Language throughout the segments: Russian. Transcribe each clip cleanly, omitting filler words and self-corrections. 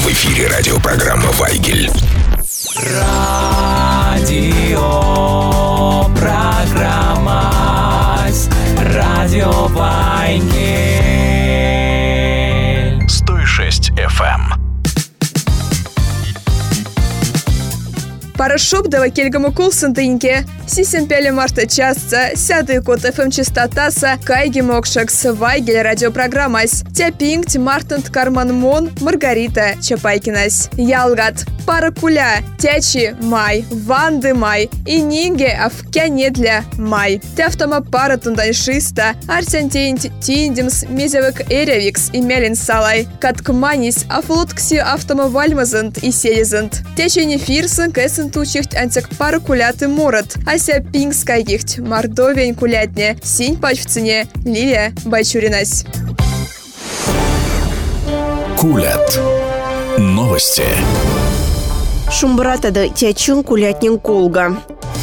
В эфире радиопрограмма «Вайгель». Радиопрограмма «Радио Вайгель». 106 FM. Парашуб дава кельгаму кулсантыньке. Сисен пеле марта частца, сятый код ФМ частотаса, кайги мокшакс, Вайгель радиопрограммась. Тяпинgt Мартант Карман Мон, Маргарита Чапайкинась. Ялгат, Паракуля, Тячи Май, Ванды Май, и Нинге Авкяне для Май. Тяфтама пара тундайшиста, Арсентинт Тиндимс, Мезевек Эревикс и Мелин Салай, Каткманис, Афлуткси Автома Вальмазант и Селизант. Тячени Фирсен, Кэсен Тучихт Антик Паракуляты Мурат, Ася Пингскайгихт, Мордовень Кулятне, Синь Пач в цене, Лилия Байчуринась. Кулят. Новости. Шумбратада тячун кулятнин колга.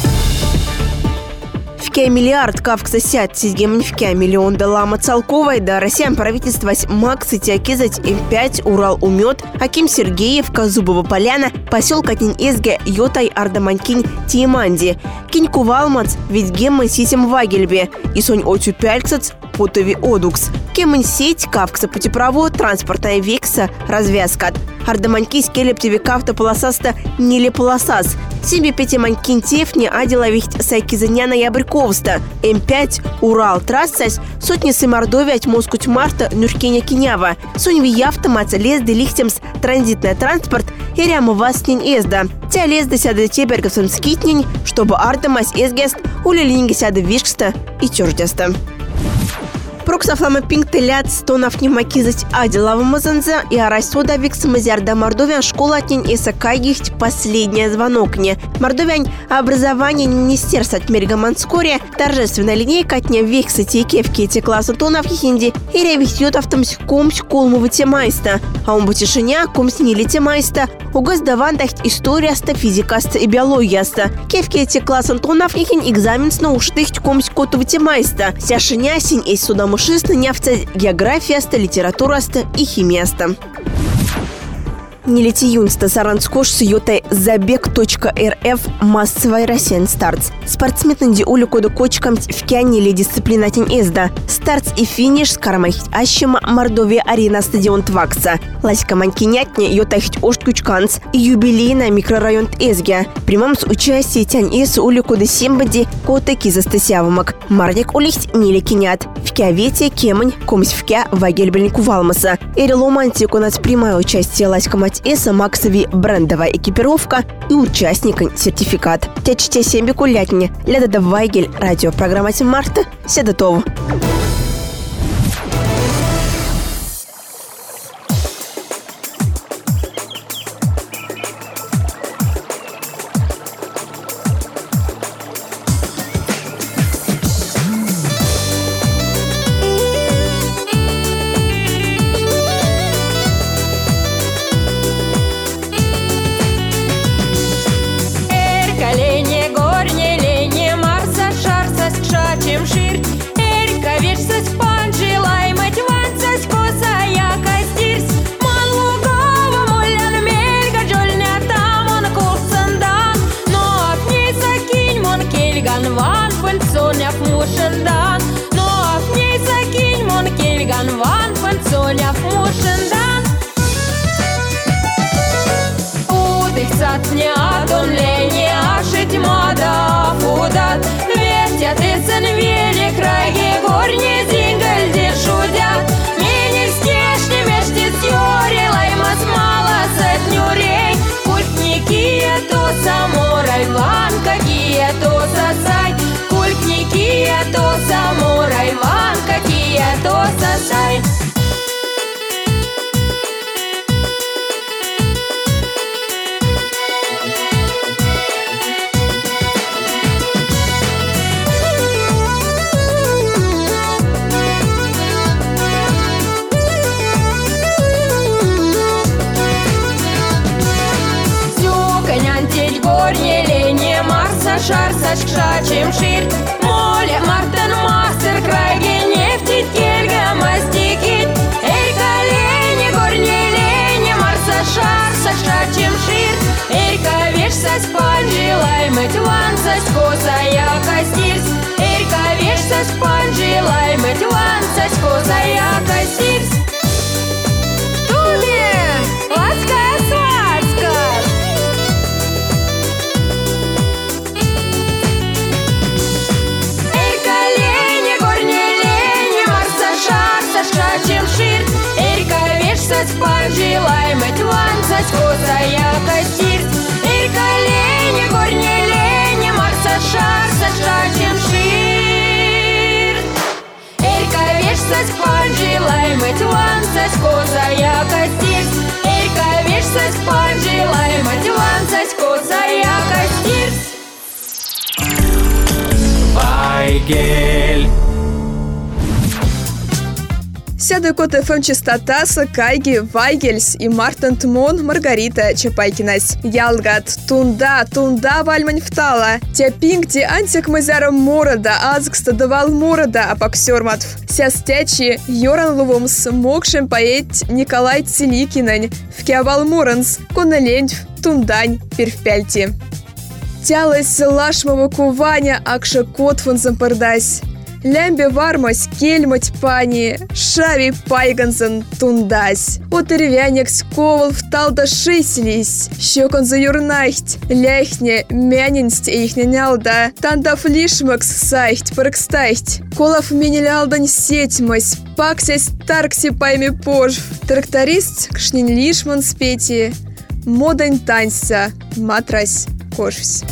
Вкя миллиард кавкса сят сизгемн вкя миллион доллама целковой да Россиян правительство Максы тякизать М5 Урал умет Аким Сергеев Казубова Поляна поселка Тин Эзге Йотай Ардаманкин Тиеманди Кинь Кувалмац ведь гемман сисем Вагельбе и сонь отю пяльцац Потови Одукс. Кемын сеть кавкса путепровод транспортная векса развязкат. Ардаманки скелептеви кавта полосаста неле полосас. Себе пятиманкин тефни адила вихть сайкизаняна ябрьковста. М5 Урал трассась сотни сымордовять Москуть Марта Нюркеня Кинява. Сонь ви автомат лезды лихтемс транзитный транспорт и ряма васнин езда. Тя лезды сяда тебергасом скитнень, чтобы ардамась эзгест улилинги сяда вишкста и тёрдяста. Проксафлама пинктелят стонав немакизать адилава мазанза и арайсода викс мазярда мордовян школа отнень эса кайгихть последняя звонокне. Мордовян образование министерства отмерга Манскоре торжественная линейка отня векса тейкевки эти класса тонав хинди и ревихтет автомсь комсь колму темайста. А он бутишиня комсь нили темайста. Угас давандахть история ста физикаста и биологияста. Кевки эти класса тонав хин экзамен сна уштыхть комсь коту темайста. Сяшиня синь эйс суда мушисна нявца географияста, литератураста и химияста. Нелети юнста саранскош с йотой забег.рф массовый Россиян стартс. Спортсменнди улю кода кочкам в кяне дисциплинатин эзда. Стартс и финиш скарамахить ащема Мордовия арена стадион Твакса. Ласька манькинятне йотахить ошткучканц и юбилейна микрорайон эзгя. Примам с участие тянь эс улю кода сембади кота кизастасявамак. Марник улихть нелекинят. В кявете кемань комсь в кя вагельбельнику валмаса. Эриломантику нас прямое участие ласька эса Максови брендовая экипировка и участника сертификат. Тячте семби кулятне. Ляда Вайгель радиопрограмма Марта Седатова. Самурай ван, какие то сосай, культники, то самурай ван, какие то сосай. Шарсаш кшачим шир, моле мартен мастер крайге нефтит кельга мастикит, эй колени горни лени марсаша. козая косирс. Тули! Ласка-сваска. Эй, колени, горни лени, марса шарса шачем шир. Эрка вешсать панжи, лаймать ванцать козая косирс. Эй, колени, горни лени, марса шарса шачем шир. Эрка вешсать панжи, лаймать ванцать козая косирс. Эрка вешсать панжи, лаймать ванцать козая косирс. Вайгель. Сяды кот ФМ частотаса Кайги, Вайгельс и Мартин Тмон Маргарита Чапайкинась. Ялгат, тунда вальмань втала. Тяпингти антик мазяром морода, азгста давал морода, апаксерматв. Сястячи Йоран Лувумс, мокшим поэт Николай Целикинань, вкявал муранс, конелентьв, тундань, первпяльти. Тялась лашмова куваня, акша котфун зампардась. Лямбе вармась, кельмать пани, шави пайгансен тундась. От ревяник сковал вталда шиселись, щекон заюрнахть, ляхне мянинсть ихне нялда, тандав лишмакс сайхть паркстахть. Колов минелялдань сетьмась, паксясь таркси пайми пожв. Тракторист кшнин лишман спети, модань танься, матрась кошвсь.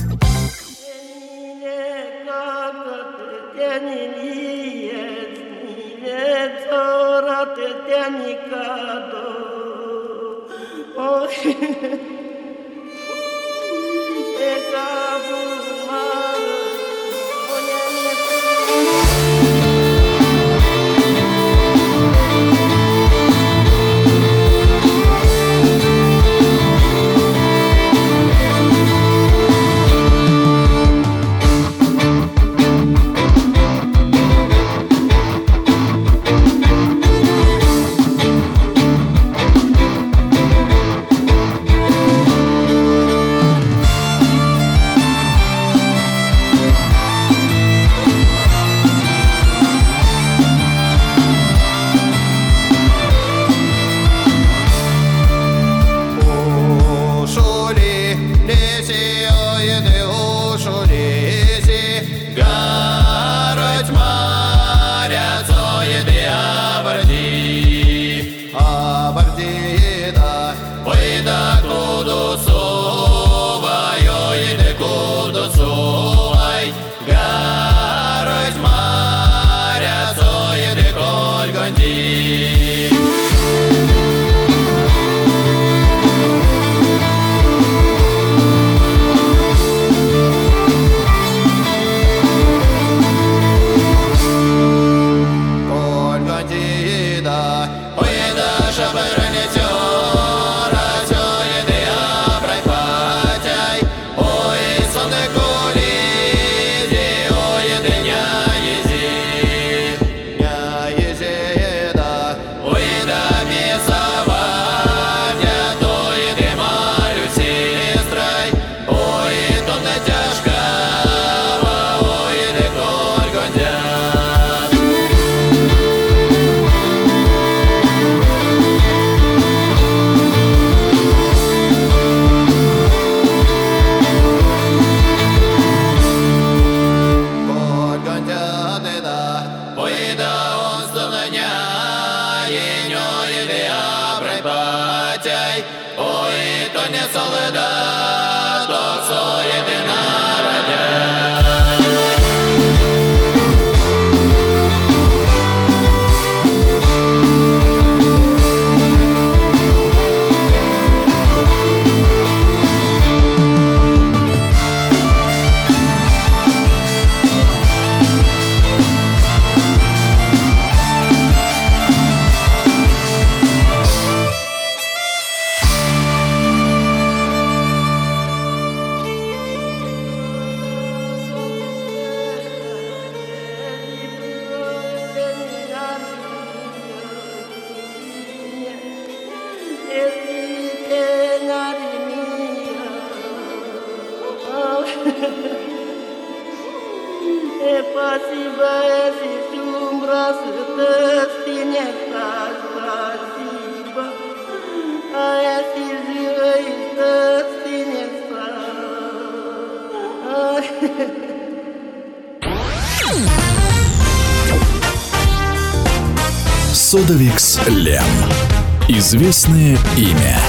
Спасибо, если ты умрас, Содовикс Лем. Известное имя.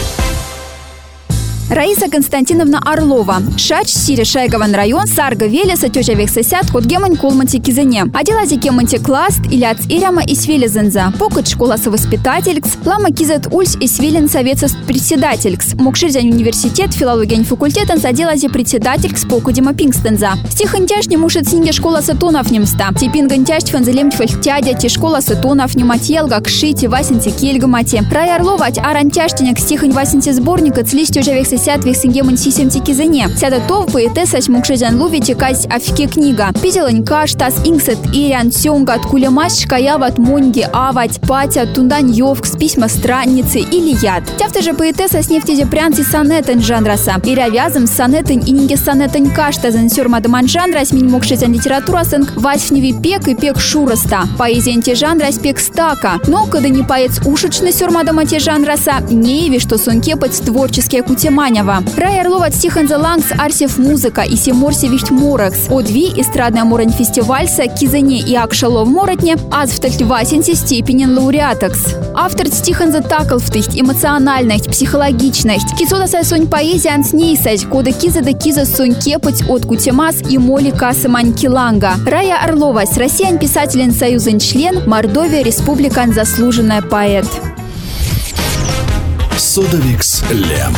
Раиса Константиновна Орлова. Шач, Сири, Шайгован район, Сарга, Велеса, Тёжа Вексасят, Котгемань, Кулманти, Кизене. Аделази Кеманти Класт, Иляц Иряма и Свелезенза. Покот школа совоспитателькс, Лама Кизет Ульс и Свелен совет председателькс. Мокширзянь университет, филология факультетен, Аделази председателькс, Покудима Пингстенза. Стихантяж не мушет синге школа сатонов немста. Типингантяж фанзелем тьфальтядя, те школа сатонов нематьелга, кшити, васенти, кельгамати. Рай Орлова, арантяштинек, стихань васенти сборника, цлись Тёжа Вексасят. Вексингемон сисем тикизене. Сяда тов поэтесса мукшезян луви текась афике книга. Пизелань каштас инксет ирян сёнгат кулемаш шкаяват монги авать патя тундань йовкс письма страницы или яд. Тяфта же поэтесса с нефтезе прянцы сонетен жанраса. Иря вязом сонетен и нинге сонетен каштазен сёрмадаман жанрас мин мукшезян литература сэнк васьфневи пек и пек шураста. Поэзиенте жанрас пек стака. Но когда не поэц ушечный сёрмадамате жанраса, не еви, что сонкепать творческие кутемани. Рай Орлова Стиханза Лангс Арсев музыка и Симорси Вихт Морекс. Одви эстрадная морань фестивальса Кизене и Акшалов Моратне аз в тальтвасенсе степенен лауреатекс. Автор Стиханза Таклфтыхт эмоциональность, психологичность. Кисода сайсонь поэзия анснейсать, кода киза да киза сонь кепать от кутемас и моли касымань киланга. Рая Орлова с Россиян писателен союзен член, Мордовия республикан заслуженная поэт. Содовикс Лем.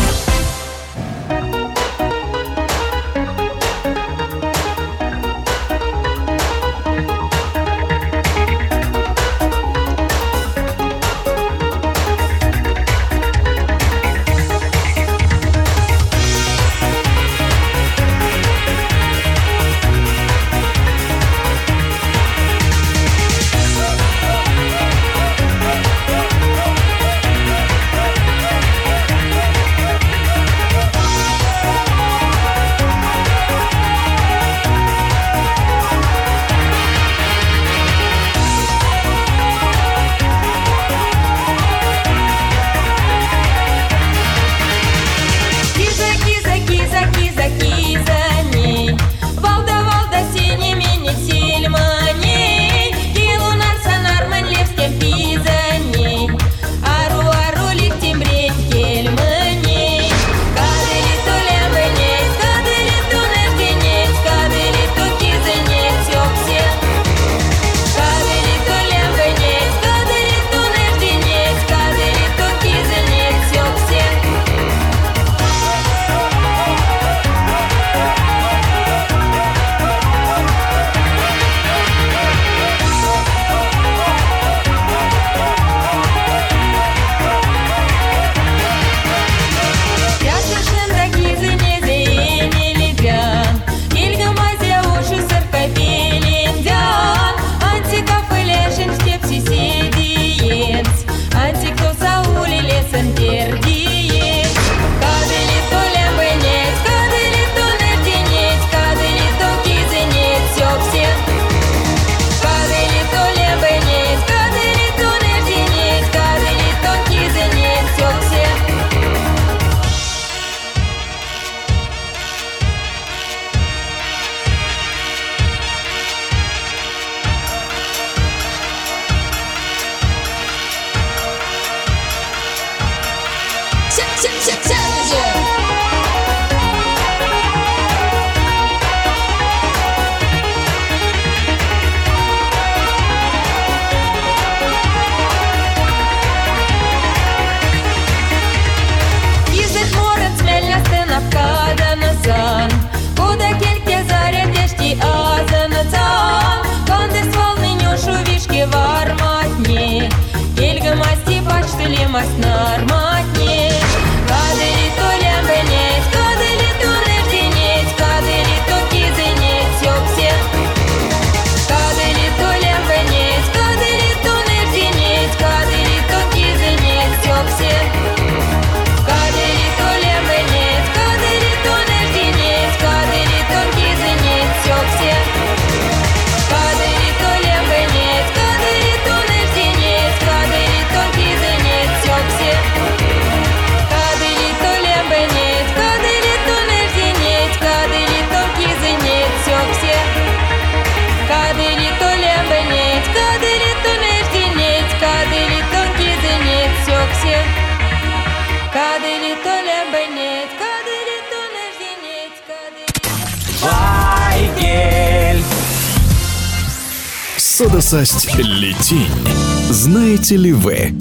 Содасасть летинь. Знаете ли вы?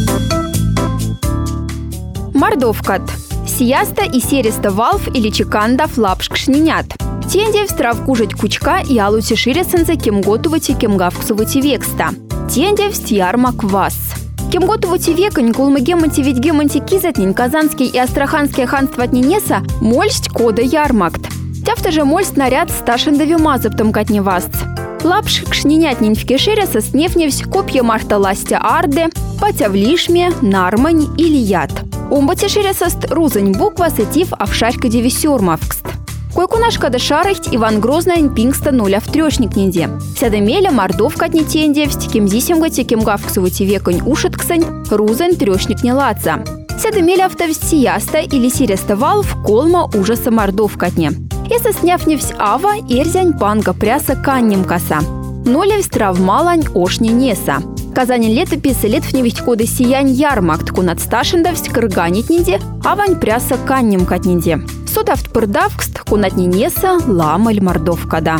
Мордовкат. Сияста и сереста валф или чеканда флапшк шнинят. Тенде встрав кужать кучка и алути ширесензе кем готовати кем гавксувати векста. Тенде встьярма квас. Кем готовати векань кулмы геманти ведь геманти кизатнин казанский и астраханское ханство отненеса мольсть кода ярмакт. Тяфта же мольсть наряд сташендови мазоптом катневаст. Лапшк шнинятнин в кешереса снефневсь копья марта ластя арде, патя в лишме, нармань или яд. Умбати шересаст рузань буква сетив авшарька девисюрмавкст. Койкунашка да шарахть Иван Грозный пингста нуля в трёшник нинде. Сядамеля мордовка от нетендевсть, кем зисимгати, кем гавксувати веконь ушатксань, рузань трёшник не ладца. Сядамеля автовстияста или сиреста валв колма ужаса мордовка от не. Если сняв-невсь ава, эрзянь панга пряса каннем коса. Нолевсь травмалань ошни неса. Казанин летописы лет в невесть коды сиянь ярмакт кунат сташендовсть кырганит нинде, авань пряса каннем кат нинде. Содавт пырдавкст кунат нинеса ламаль мордовка да.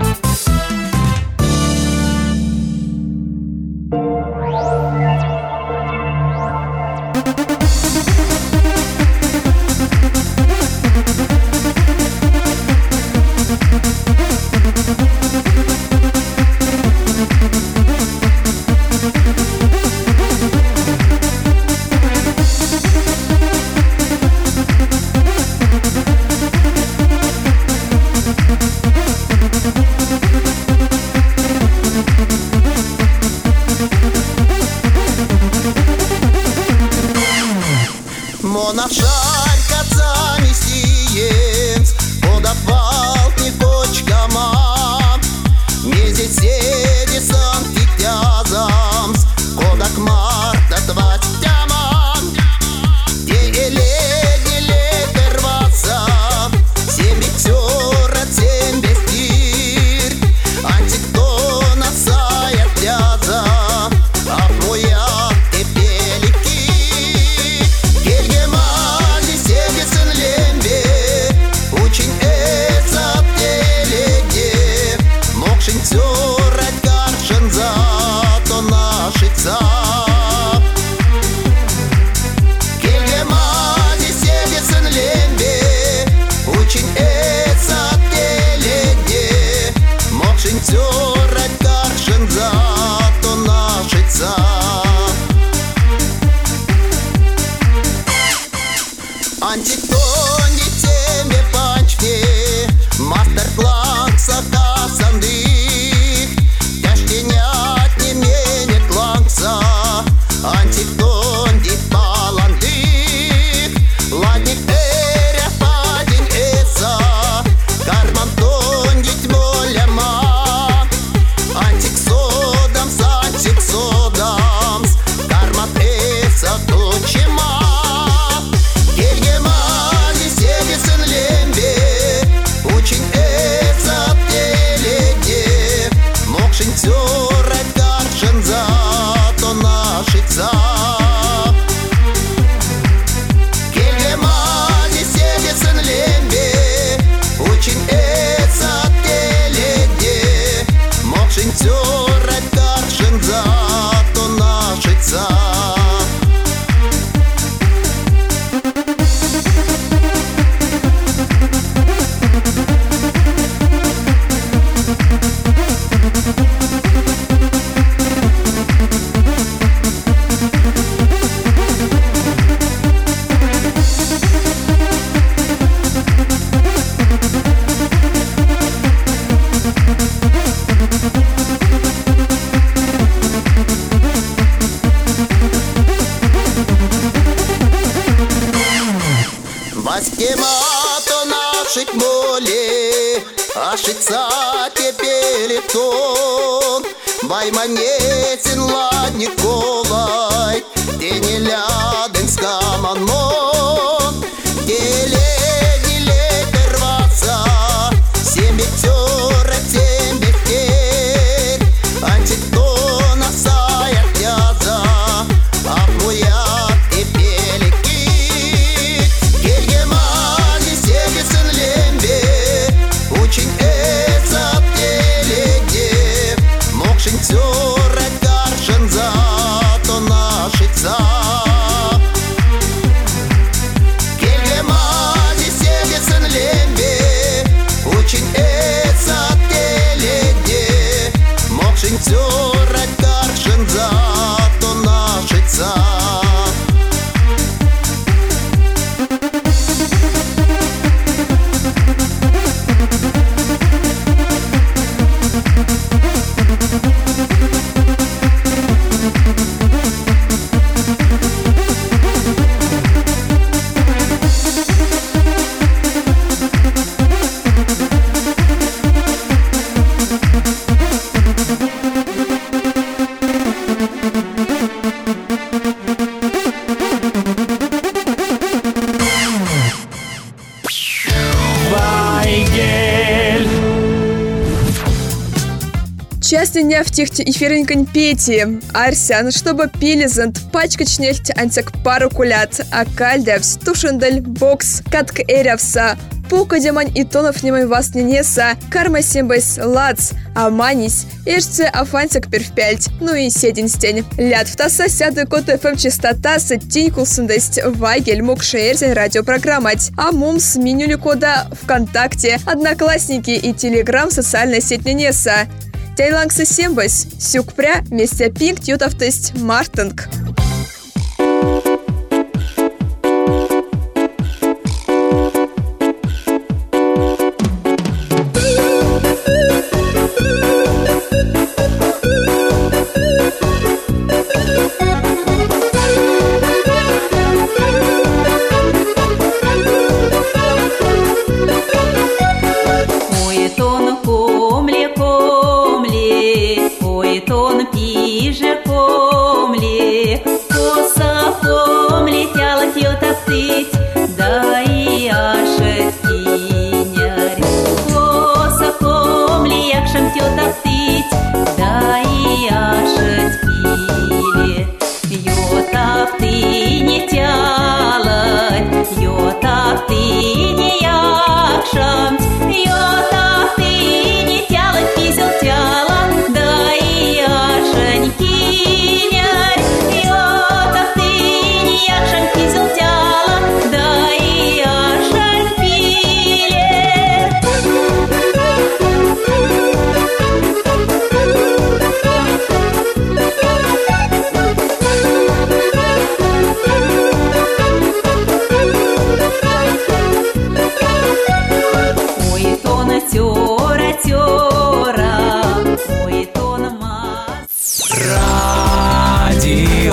Монашарь кацами сиенц, подопал не почкама, мези седи сан тиктязамс, кодак марта тваттяма, те эледи летерваса, сембиктюра сембестир, антиктона сая тяза, апоя антиктони теме пачки, мастер-класс акасандых, тяжкинят не мене кланца, антиктонди паландых, ладник эря падень эса, карман тондить моляма, антиксодам с антиксодам, карман эса точима. Васькемато наших моли, ашица теперь тон, вайманесин ладник колай, тени ляден скаманмон, телени летер васа, сембектюра сембектер, антиктона сая тяза, апуя все не в тихте эфиренькань пети. Арсян, чтобы пили зент, пачка чнельте антик пару кулят, а кальдевс, тушендель, бокс, катка эрявса, пука демань и тонов немай вас не неса, карма симбайс лац, а манись, эшце афантик первпяльть, ну и седин стень. Ляд в таса сяды кот ФМ частотаса тинькулсындесть вайгель мокшеерзень радиопрограммать, а мумс минюли кода ВКонтакте, Одноклассники и Телеграм социальная сеть не неса. Тайлангса сембась, сюкпря, вместе пинг ютавтесть мартинг. Радио.